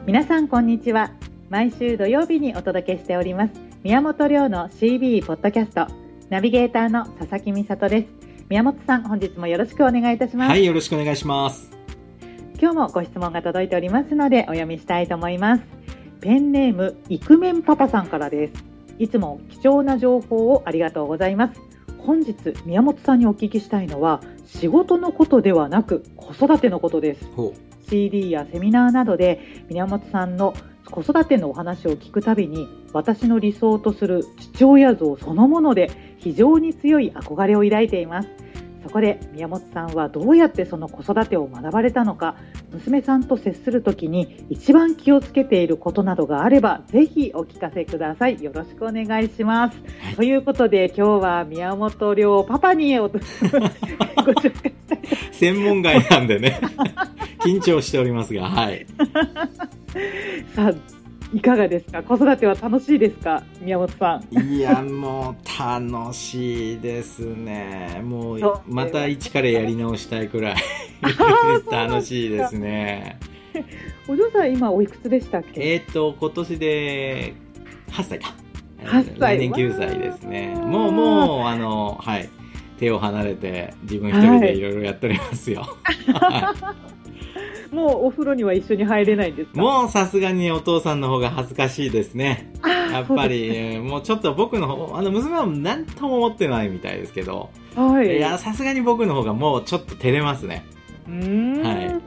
皆さんこんにちは。毎週土曜日にお届けしております宮本亮の CB ポッドキャスト、ナビゲーターの佐々木美里です。宮本さん、本日もよろしくお願いいたします。 はい、よろしくお願いします。 今日もご質問が届いておりますのでお読みしたいと思います。ペンネームイクメンパパさんからです。いつも貴重な情報をありがとうございます。本日宮本さんにお聞きしたいのは仕事のことではなく子育てのことです。CD やセミナーなどで宮本さんの子育てのお話を聞くたびに、私の理想とする父親像そのもので非常に強い憧れを抱いています。そこで宮本さんはどうやってその子育てを学ばれたのか、娘さんと接するときに一番気をつけていることなどがあればぜひお聞かせください。よろしくお願いします、はい、ということで今日は宮本亮パパにご紹介したい専門外なんでね緊張しておりますが、はいさあいかがですか？子育ては楽しいですか、宮本さん？ いや、もう楽しいですね。もうまた一からやり直したいくらい楽しいですね。 お嬢さん今おいくつでしたっけ？ 今年で8歳か。 8歳。 来年9歳ですね。もうはい、手を離れて自分一人でいろいろやっておりますよ。はいもうお風呂には一緒に入れないんですか？ もうさすがにお父さんの方が恥ずかしいですね。やっぱりもうちょっと僕の方、娘は何とも思ってないみたいですけど、はい、いやさすがに僕の方がもうちょっと照れますね。 はい、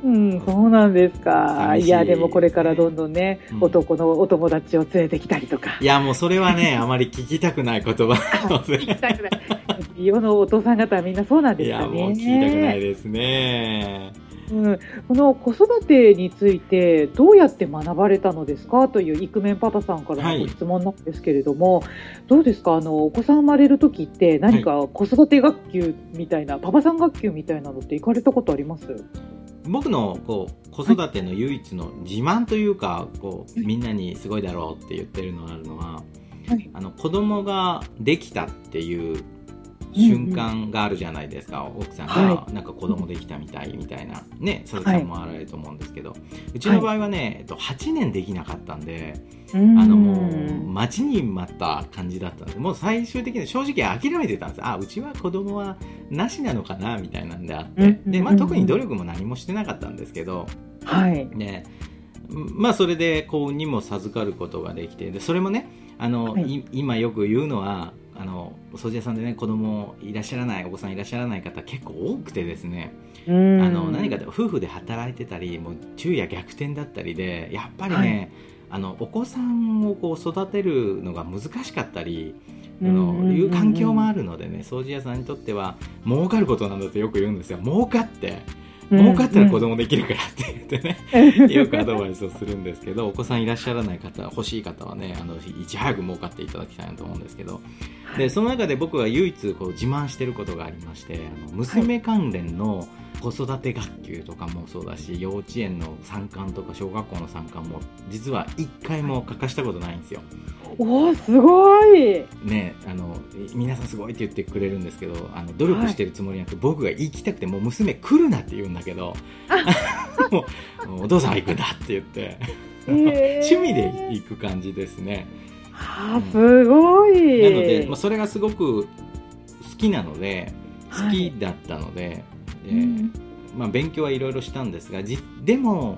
そうなんですか。いやでもこれからどんどんね、男のお友達を連れてきたりとか。 いやもうそれはねあまり聞きたくない言葉聞きたくない世のお父さん方はみんなそうなんですかね。 いやもう聞きたくないですね。 この子育てについてどうやって学ばれたのですかというイクメンパパさんからのご質問なんですけれども、どうですか？お子さん生まれる時って何か子育て学級みたいな、パパさん学級みたいなのって行かれたことあります？ 僕の子育ての唯一の自慢というか、みんなにすごいだろうって言ってるのがあるのは、子供ができたっていう瞬間があるじゃないですか。奥さんがなんか子供できたみたいなね、佐々木さんもあられると思うんですけど、うちの場合はね、8年できなかったんで、もう待ちに待った感じだったんです。もう最終的に正直諦めてたんです。うちは子供はなしなのかなみたいなんであって、で、特に努力も何もしてなかったんですけど、ね、それで幸運にも授かることができて、でそれもね、今よく言うのはお掃除屋さんでね、子供いらっしゃらない、お子さんいらっしゃらない方結構多くてですね、何か夫婦で働いてたり、もう昼夜逆転だったりで、やっぱりね、お子さんを育てるのが難しかったりいう環境もあるのでね、掃除屋さんにとっては儲かることなんだとよく言うんですよ。儲かったら子供できるからって言ってね、よくアドバイスをするんですけど、お子さんいらっしゃらない方、欲しい方はね、いち早く儲かっていただきたいなと思うんですけど、でその中で僕が唯一自慢してることがありまして、娘関連の子育て学級とかもそうだし、幼稚園の参観とか小学校の参観も実は一回も欠かしたことないんですよ。 おー、すごいね。皆さんすごいって言ってくれるんですけど、努力してるつもりなくて、僕が行きたくてもう娘来るなって言うんだけどもうお父さんは行くんだって言って趣味で行く感じですね。 すごい。 なので、それがすごく好きなので、好きだったので、勉強はいろいろしたんですが、でも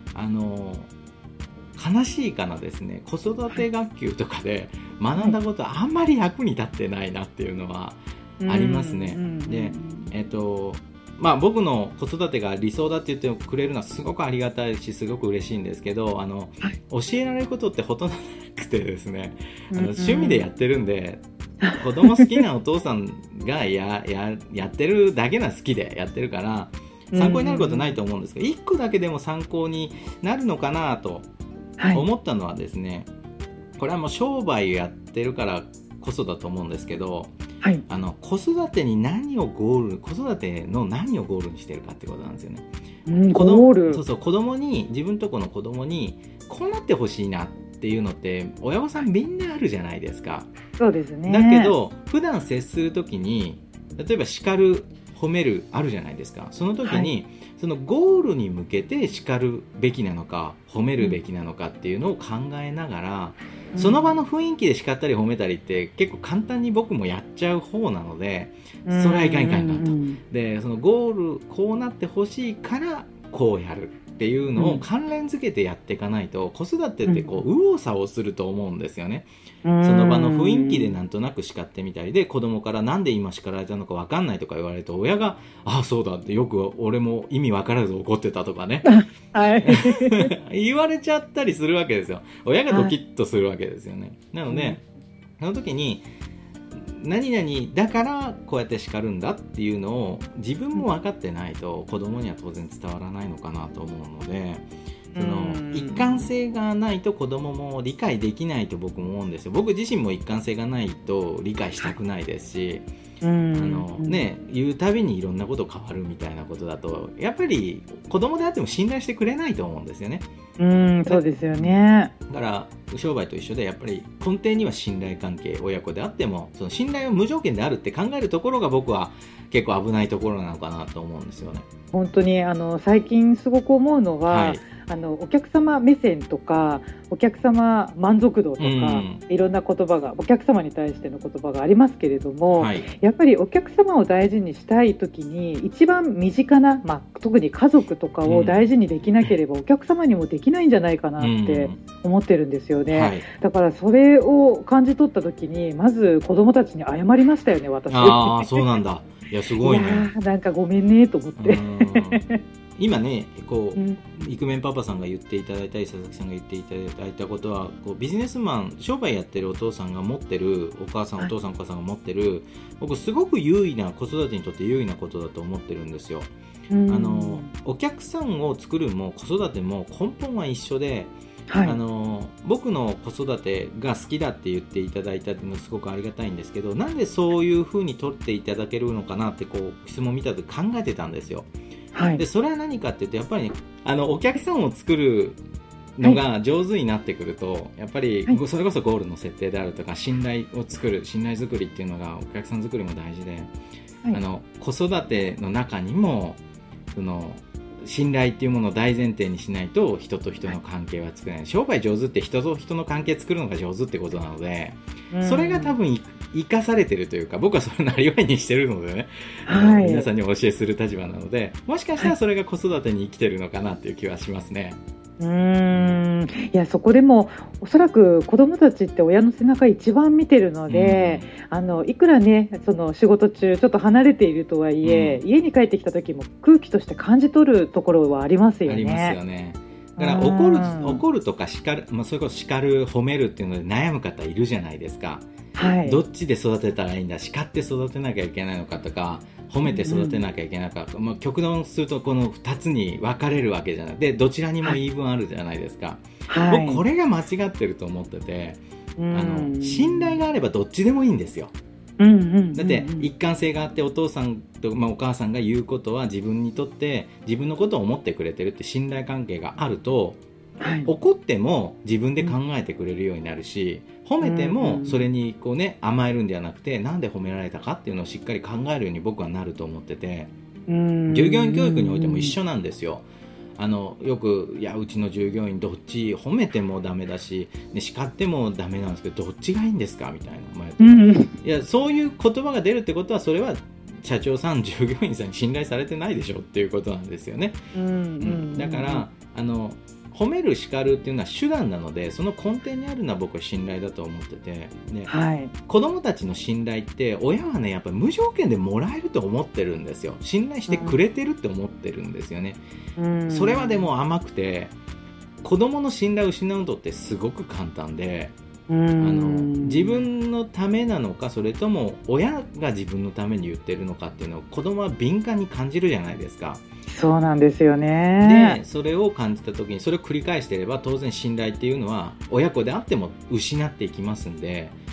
悲しいかなですね、子育て学級とかで学んだことはあんまり役に立ってないなっていうのはありますね。で、僕の子育てが理想だって言ってくれるのはすごくありがたいし、すごく嬉しいんですけど、教えられることってほとんどなくてですね、趣味でやってるんで、子供好きなお父さんがやってるだけな、好きでやってるから参考になることないと思うんですけど、1個だけでも参考になるのかなと思ったのはですね、これはもう商売やってるからこそだと思うんですけど、子育ての何をゴールにしてるかってことなんですよね。 ゴール。 そうそう、自分とこの子供にこうなってほしいなっていうのって親御さんみんなあるじゃないですか。 そうですね。 だけど普段接するときに、例えば叱る褒めるあるじゃないですか。その時に、そのゴールに向けて叱るべきなのか褒めるべきなのかっていうのを考えながら、その場の雰囲気で叱ったり褒めたりって結構簡単に僕もやっちゃう方なので、それはいかんいかんいかんと。でそのゴールこうなってほしいからこうやるっていうのを関連づけてやっていかないと、子育てってこう右往左往すると思うんですよね。その場の雰囲気でなんとなく叱ってみたりで、子供からなんで今叱られたのか分かんないとか言われると、親がああそうだってよく俺も意味分からず怒ってたとかね言われちゃったりするわけですよ。親がドキッとするわけですよね。なので、その時に何々だからこうやって叱るんだっていうのを自分も分かってないと子供には当然伝わらないのかなと思うので、その一貫性がないと子供も理解できないと僕も思うんですよ。僕自身も一貫性がないと理解したくないですし、言うたびにいろんなこと変わるみたいなことだとやっぱり子供であっても信頼してくれないと思うんですよね。 そうですよね。 だから商売と一緒でやっぱり根底には信頼関係、親子であってもその信頼は無条件であるって考えるところが僕は結構危ないところなのかなと思うんですよね。 本当に最近すごく思うのは、お客様目線とかお客様満足度とか、いろんな言葉がお客様に対しての言葉がありますけれども、やっぱりお客様を大事にしたいときに一番身近な、特に家族とかを大事にできなければ、お客様にもできないんじゃないかなって思ってるんですよね。だからそれを感じ取ったときにまず子供たちに謝りましたよね、私。 そうなんだ。いやすごいね。 なんかごめんねと思って今ねこう、イクメンパパさんが言っていただいたり佐々木さんが言っていただいたことはこうビジネスマン商売やってるお父さんが持ってるお母さん、お父さんお母さんが持ってる僕すごく有意な子育てにとって有意なことだと思ってるんですよ。お客さんを作るも子育ても根本は一緒で、僕の子育てが好きだって言っていただいたのもすごくありがたいんですけど、なんでそういう風に取っていただけるのかなってこう質問を見たとき考えてたんですよ。でそれは何かっていうとやっぱり、ね、お客さんを作るのが上手になってくると、やっぱりそれこそゴールの設定であるとか信頼を作る信頼作りっていうのがお客さん作りも大事で、子育ての中にもその信頼っていうものを大前提にしないと人と人の関係は作れない。商売上手って人と人の関係作るのが上手ってことなので、それが多分生かされてるというか、僕はそれをなりわいにしてるのでね、皆さんにお教えする立場なので、もしかしたらそれが子育てに生きてるのかなっていう気はしますね。 いやそこでもおそらく子どもたちって親の背中一番見てるので、いくらねその仕事中ちょっと離れているとはいえ、家に帰ってきた時も空気として感じ取るところはありますよね。ありますよね。だから怒るとか叱る、それこそ叱る褒めるっていうので悩む方いるじゃないですか。どっちで育てたらいいんだ、叱って育てなきゃいけないのかとか褒めて育てなきゃいけないのか、極論するとこの2つに分かれるわけじゃないで、どちらにも言い分あるじゃないですか。僕これが間違ってると思ってて、信頼があればどっちでもいいんですよ。だって一貫性があってお父さんと、お母さんが言うことは自分にとって自分のことを思ってくれてるって信頼関係があると、怒っても自分で考えてくれるようになるし、褒めてもそれにこう、甘えるんではなくてなんで褒められたかっていうのをしっかり考えるように僕はなると思ってて、従業員教育においても一緒なんですよ。よくいやうちの従業員どっち褒めてもダメだし、叱ってもダメなんですけどどっちがいいんですかみたいな、いやそういう言葉が出るってことはそれは社長さん従業員さんに信頼されてないでしょっていうことなんですよね。だから褒める叱るっていうのは手段なので、その根底にあるのは僕は信頼だと思ってて、子供たちの信頼って親はねやっぱり無条件でもらえると思ってるんですよ。信頼してくれてるって思ってるんですよね。それはでも甘くて、子供の信頼を失うのってすごく簡単で、自分のためなのかそれとも親が自分のために言ってるのかっていうのを子供は敏感に感じるじゃないですか。そうなんですよね。 でそれを感じた時にそれを繰り返していれば当然信頼っていうのは親子であっても失っていきますんで、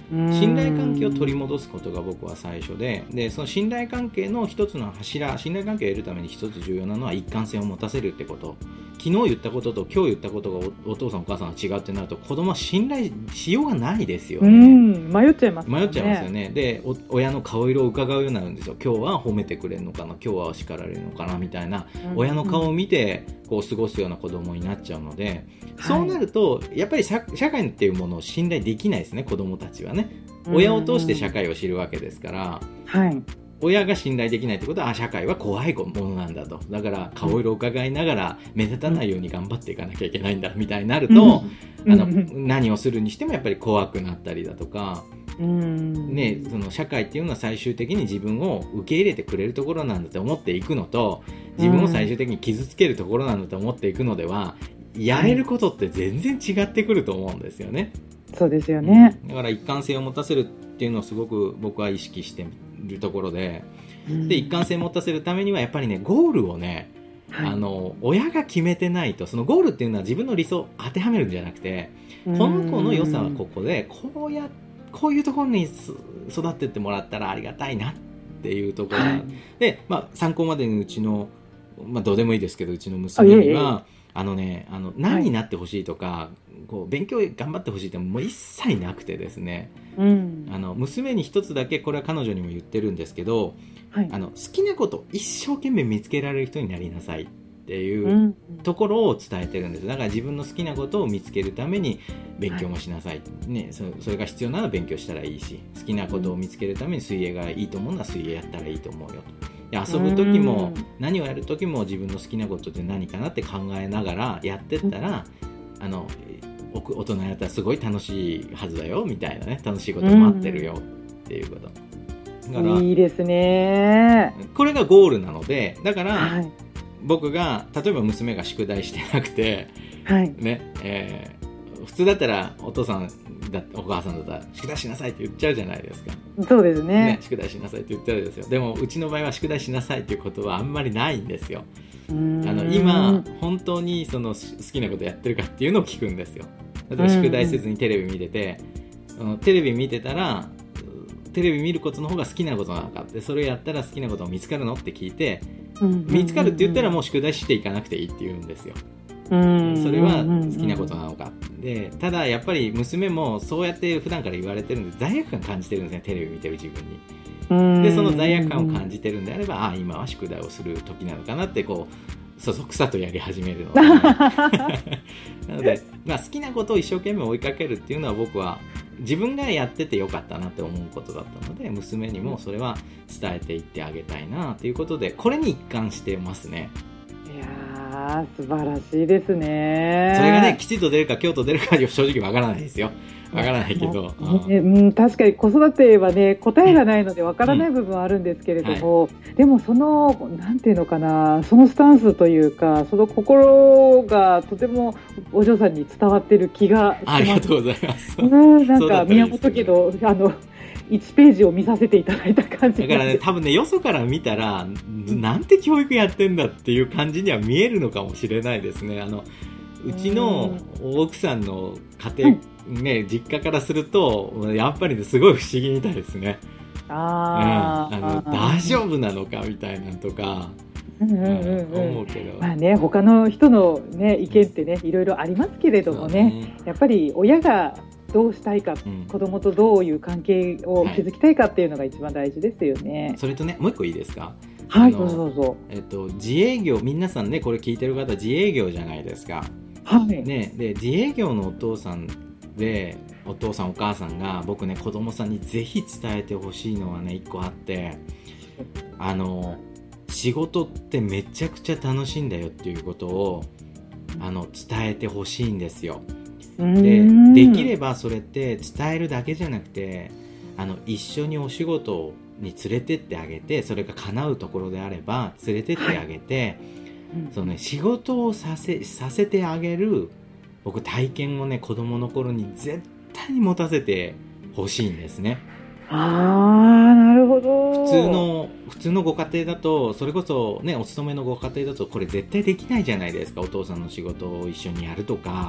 信頼関係を取り戻すことが僕は最初で、その信頼関係の一つの柱、信頼関係を得るために一つ重要なのは一貫性を持たせるってこと。昨日言ったことと今日言ったことが お父さんお母さんが違うってなると、子供は信頼しようがないですよね。 迷っちゃいますよね。 迷っちゃいますよね。で、親の顔色を伺うようになるんですよ。今日は褒めてくれるのかな、今日は叱られるのかなみたいな、親の顔を見てこう過ごすような子供になっちゃうので、そうなるとやっぱり社会っていうものを信頼できないですね、子供たちはね。親を通して社会を知るわけですから、親が信頼できないってことは、社会は怖いものなんだと、だから顔色を伺いながら目立たないように頑張っていかなきゃいけないんだみたいになると、何をするにしてもやっぱり怖くなったりだとか、その社会っていうのは最終的に自分を受け入れてくれるところなんだと思っていくのと、自分を最終的に傷つけるところなんだと思っていくのでは、やれることって全然違ってくると思うんですよね。 そうですよね。 だから一貫性を持たせるっていうのをすごく僕は意識しているところで、一貫性を持たせるためにはやっぱりね、ゴールをね、親が決めてないと、そのゴールっていうのは自分の理想を当てはめるんじゃなくて、この子の良さはここで、こういうところに育ってってもらったらありがたいなっていうところで、参考までにうちの、どうでもいいですけど、うちの娘には何になってほしいとか、こう勉強頑張ってほしいってもう一切なくてですね、娘に一つだけ、これは彼女にも言ってるんですけど、好きなことを一生懸命見つけられる人になりなさいっていうところを伝えてるんです。だから自分の好きなことを見つけるために勉強もしなさい、それが必要なら勉強したらいいし、好きなことを見つけるために水泳がいいと思うなら水泳やったらいいと思うよと。で、遊ぶ時も何をやる時も自分の好きなことって何かなって考えながらやってったら、大人やったらすごい楽しいはずだよみたいなね、楽しいこと待ってるよっていうことだから、 いいですね。 これがゴールなので、だから、僕が例えば娘が宿題してなくて、普通だったらお父さんだお母さんだったら宿題しなさいって言っちゃうじゃないですか。 そうですね。 宿題しなさいって言ってるんですよ。でもうちの場合は宿題しなさいっていうことはあんまりないんですよ。今本当にその好きなことやってるかっていうのを聞くんですよ。例えば宿題せずにテレビ見てて、テレビ見てたらテレビ見ることの方が好きなことなのかって、それをやったら好きなこと見つかるのって聞いて、見つかるって言ったらもう宿題していかなくていいって言うんですよ。それは好きなことなのかで、ただやっぱり娘もそうやって普段から言われてるんで罪悪感感じてるんですね、テレビ見てる自分に。でその罪悪感を感じてるんであれば、今は宿題をする時なのかなってこうそそくさとやり始めるのでなので、好きなことを一生懸命追いかけるっていうのは僕は自分がやっててよかったなって思うことだったので、娘にもそれは伝えていってあげたいなということで、これに一貫してますね。 いやー、素晴らしいですね。 それがね、きちんと出るか今日と出るか正直わからないですよ。わからないけど、 確かに子育てはね、答えがないのでわからない部分はあるんですけれども、でもそのなんていうのかな、そのスタンスというか、その心がとてもお嬢さんに伝わってる気がします。 ありがとうございます。 なんか宮本家の1ページを見させていただいた感じだからね、多分ね、よそから見たらなんて教育やってんだっていう感じには見えるのかもしれないですね。うちの奥さんの家庭、実家からするとやっぱり、ね、すごい不思議みたいですね。大丈夫なのかみたいなとか思うけど、 他の人の、意見ってね、いろいろありますけれどもね、やっぱり親がどうしたいか、子供とどういう関係を築きたいかっていうのが一番大事ですよね。 それとね、もう一個いいですか。 はい、どうぞ。 自営業、皆さんね、これ聞いてる方自営業じゃないですか。で自営業のお父さんで、お父さんお母さんが僕ね、子供さんにぜひ伝えてほしいのはね、一個あって、仕事ってめちゃくちゃ楽しいんだよっていうことを伝えてほしいんですよ。できればそれって伝えるだけじゃなくて、一緒にお仕事に連れてってあげて、それが叶うところであれば連れてってあげて、仕事をさせてあげる僕体験をね、子供の頃に絶対に持たせてほしいんですね。 なるほど。 普通のご家庭だと、それこそね、お勤めのご家庭だとこれ絶対できないじゃないですか。お父さんの仕事を一緒にやるとか、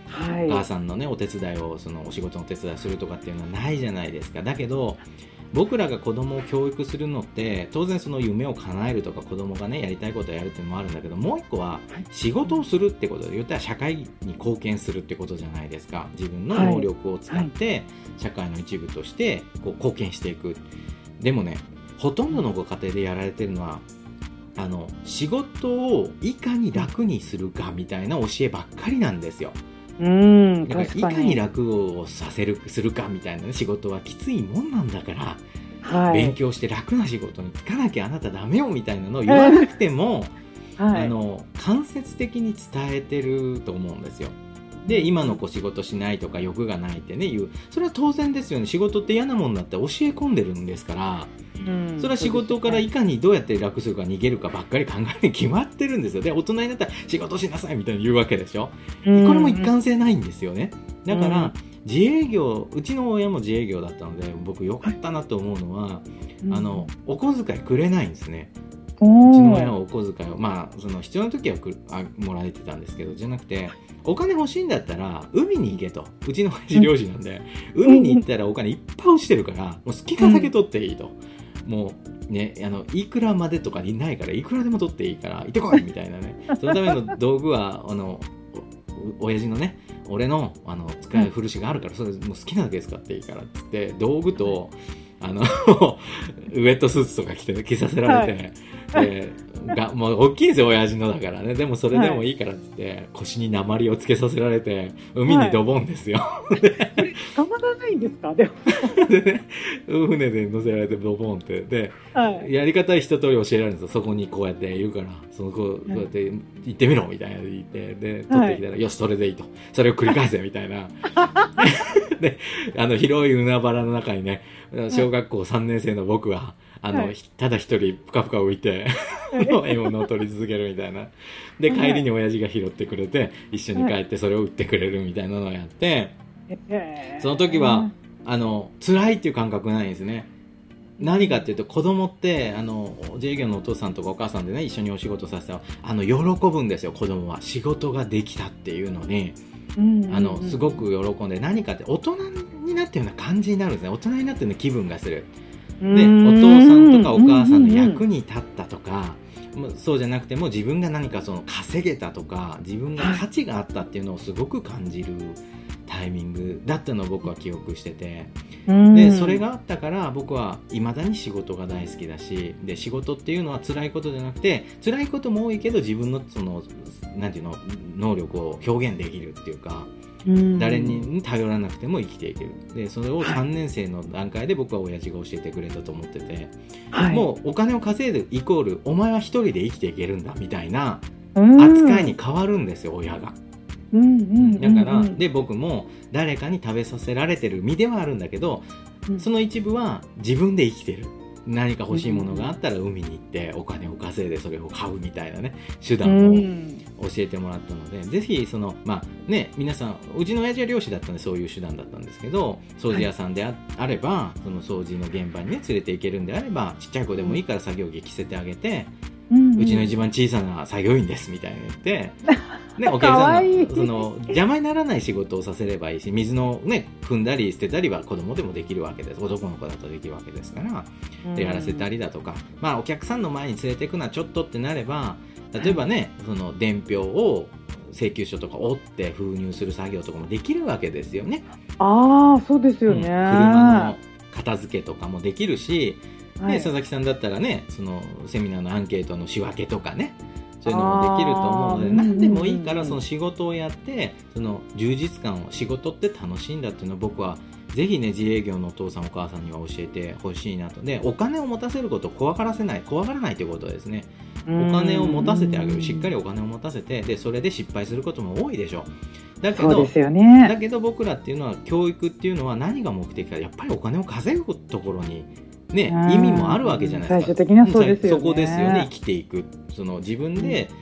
はい、 お母さんのねお手伝いをそのお仕事の手伝いするとかっていうのはないじゃないですか。だけど僕らが子供を教育するのって当然その夢を叶えるとか子供がねやりたいことをやるっていうのもあるんだけど、もう一個は仕事をするってことで言ったら社会に貢献するってことじゃないですか。自分の能力を使って社会の一部としてこう貢献していく。でもねほとんどのご家庭でやられてるのは仕事をいかに楽にするかみたいな教えばっかりなんですよ。だからいかに楽をするかみたいな、ね、仕事はきついもんなんだから、はい、勉強して楽な仕事に就かなきゃあなたダメよみたいなのを言わなくても、はい、間接的に伝えてると思うんですよ。で今の子仕事しないとか欲がないってね言う。それは当然ですよね。仕事って嫌なもんだって教え込んでるんですから、それは仕事からいかにどうやって楽するか逃げるかばっかり考えに決まってるんですよ。で大人になったら仕事しなさいみたいに言うわけでしょ。これも一貫性ないんですよね。だから自営業、うちの親も自営業だったので僕良かったなと思うのは、お小遣いくれないんですね。うちの親はお小遣いを、その必要な時はもらえてたんですけど、じゃなくてお金欲しいんだったら海に行けと。うちの親父漁師なんで、海に行ったらお金いっぱい落ちてるからもう好きなだけ取っていいと。もうね、いくらまでとかにないからいくらでも取っていいから行ってこいみたいなね。そのための道具は親父のね俺の使い古しがあるからそれもう好きなだけ使っていいからって言って道具とウェットスーツとか着させられて、はい、もう大きいんですよ親父のだからね。でもそれでもいいからって言って、腰に鉛をつけさせられて海にドボンですよ、 はい、捕まらないんですか。でもでね船で乗せられてドボンってで、はい、やり方一通り教えられるんですよ。そこにこうやって言うからこうやって行ってみろみたいな言ってで取ってきたら、はい、よしそれでいいと。それを繰り返せみたいなで広い海原の中にね小学校3年生の僕はただ一人ぷかぷか浮いて獲物を取り続けるみたいな。で帰りに親父が拾ってくれて一緒に帰ってそれを売ってくれるみたいなのをやって、その時は辛いっていう感覚ないんですね。何かっていうと子供って自営業のお父さんとかお母さんでね一緒にお仕事させたら喜ぶんですよ。子供は仕事ができたっていうのにすごく喜んで、何かって大人になったような感じになるんですね。大人になったような気分がする。でお父さんとかお母さんの役に立ったとか、そうじゃなくても自分が何か稼げたとか自分が価値があったっていうのをすごく感じるタイミングだったのを僕は記憶してて、でそれがあったから僕は未だに仕事が大好きだし、で仕事っていうのは辛いことじゃなくて辛いことも多いけど自分のなんていうの能力を表現できるっていうか、誰に頼らなくても生きていける。でそれを3年生の段階で僕は親父が教えてくれたと思ってて、はい、もうお金を稼いでイコールお前は一人で生きていけるんだみたいな扱いに変わるんですよ親が。だからで僕も誰かに食べさせられてる身ではあるんだけど、その一部は自分で生きてる。何か欲しいものがあったら海に行ってお金を稼いでそれを買うみたいなね手段を教えてもらったので、ぜひ皆さんうちの親父は漁師だったんでそういう手段だったんですけど、掃除屋さんであればその掃除の現場にね連れて行けるんであればちっちゃい子でもいいから作業着着せてあげて、うちの一番小さな作業員ですみたいに言ってね、お客さんの邪魔にならない仕事をさせればいいし、水のね汲んだり捨てたりは子供でもできるわけです。男の子だとできるわけですからでやらせたりだとか、お客さんの前に連れていくのはちょっとってなれば、例えばねその伝票を請求書とか折って封入する作業とかもできるわけですよね。 そうですよね、 車の片付けとかもできるし、佐々木さんだったらねそのセミナーのアンケートの仕分けとかねそういうのもできると思うので、何でもいいからその仕事をやってその充実感を、仕事って楽しいんだっていうのを僕はぜひね自営業のお父さんお母さんには教えてほしいなと。でお金を持たせることを怖がらないということですね。お金を持たせてあげる、しっかりお金を持たせて、でそれで失敗することも多いでしょう。だけど、 そうですよね。 だけど僕らっていうのは教育っていうのは何が目的か、やっぱりお金を稼ぐところにね、意味もあるわけじゃないですか。 最終的にはそうですよね。 そこですよね。生きていく、その自分で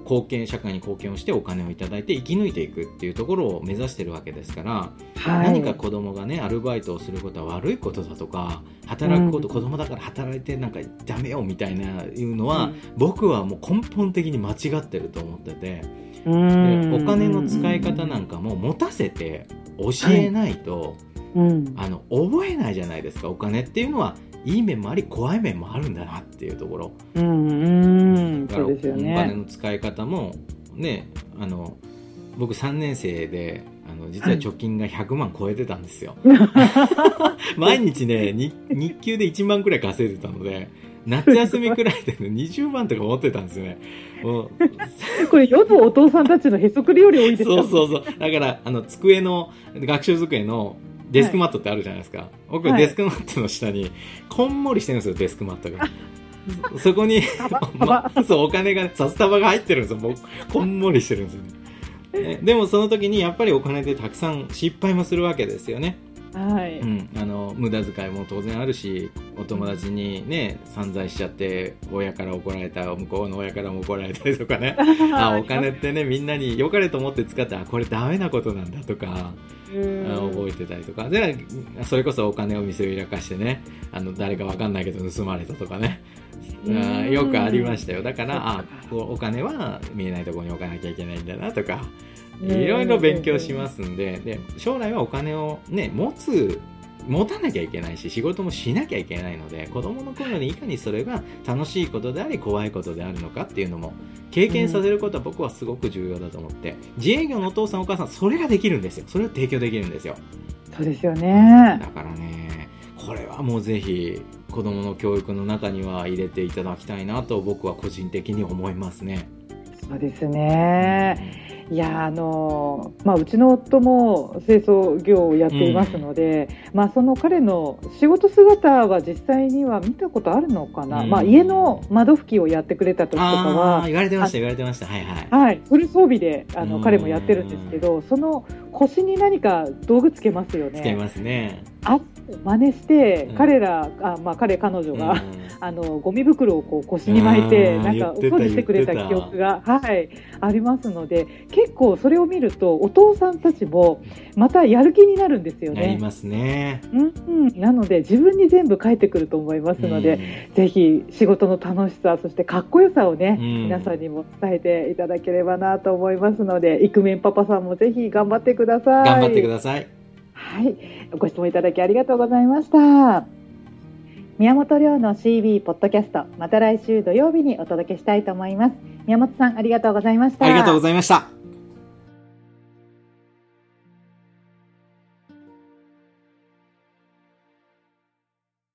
社会に貢献をしてお金をいただいて生き抜いていくっていうところを目指してるわけですから、 はい、 何か子供がねアルバイトをすることは悪いことだとか、働くこと、子供だから働いてなんかダメよみたいないうのは、僕はもう根本的に間違ってると思ってて、でお金の使い方なんかも持たせて教えないと、覚えないじゃないですか。お金っていうのはいい面もあり怖い面もあるんだなっていうところ、 そうですよね。 お金の使い方もね、僕3年生で実は貯金が100万超えてたんですよ、毎日ね日給で1万くらい稼いでたので、夏休みくらいで20万とか持ってたんですよね。もうこれ世のお父さんたちのへそくりより多いですか？ そうだから学習机のデスクマットってあるじゃないですか、僕デスクマットの下にこんもりしてるんですよ、デスクマットが。そこにそうお金が札束が入ってるんですよ。僕こんもりしてるんですよね。でもその時にやっぱりお金でたくさん失敗もするわけですよね。 はい、 無駄遣いも当然あるし、お友達にね散財しちゃって親から怒られた、向こうの親からも怒られたりとかねお金ってねみんなに良かれと思って使ってこれダメなことなんだとか覚えてたりとかで、それこそお金を見せびらかしてね誰か分かんないけど盗まれたとかね、よくありましたよ。だからお金は見えないところに置かなきゃいけないんだなとか、いろいろ勉強しますんで、将来はお金をね持たなきゃいけないし仕事もしなきゃいけないので、子供の頃にいかにそれが楽しいことであり怖いことであるのかっていうのも経験させることは僕はすごく重要だと思って、自営業のお父さんお母さんそれができるんですよ。それを提供できるんですよ。 そうですよね。 だからね、これはもうぜひ子供の教育の中には入れていただきたいなと僕は個人的に思いますね。 そうですね。いやうちの夫も清掃業をやっていますので、その彼の仕事姿は実際には見たことあるのかな、家の窓拭きをやってくれた時とかは言われてましたはい、 フル装備で彼もやってるんですけど、その腰に何か道具つけますよね。 つけますね。 真似して彼女がゴミ袋をこう腰に巻いてなんかお掃除してくれた記憶がありますので、結構それを見るとお父さんたちもまたやる気になるんですよね。 なりますね。 なので自分に全部返ってくると思いますので、ぜひ仕事の楽しさ、そしてかっこよさをね、皆さんにも伝えていただければなと思いますので、イクメンパパさんもぜひ頑張ってください。 頑張ってください。 はい、ご質問いただきありがとうございました。宮本亮の CB ポッドキャスト、また来週土曜日にお届けしたいと思います。宮本さん、ありがとうございました。 ありがとうございました。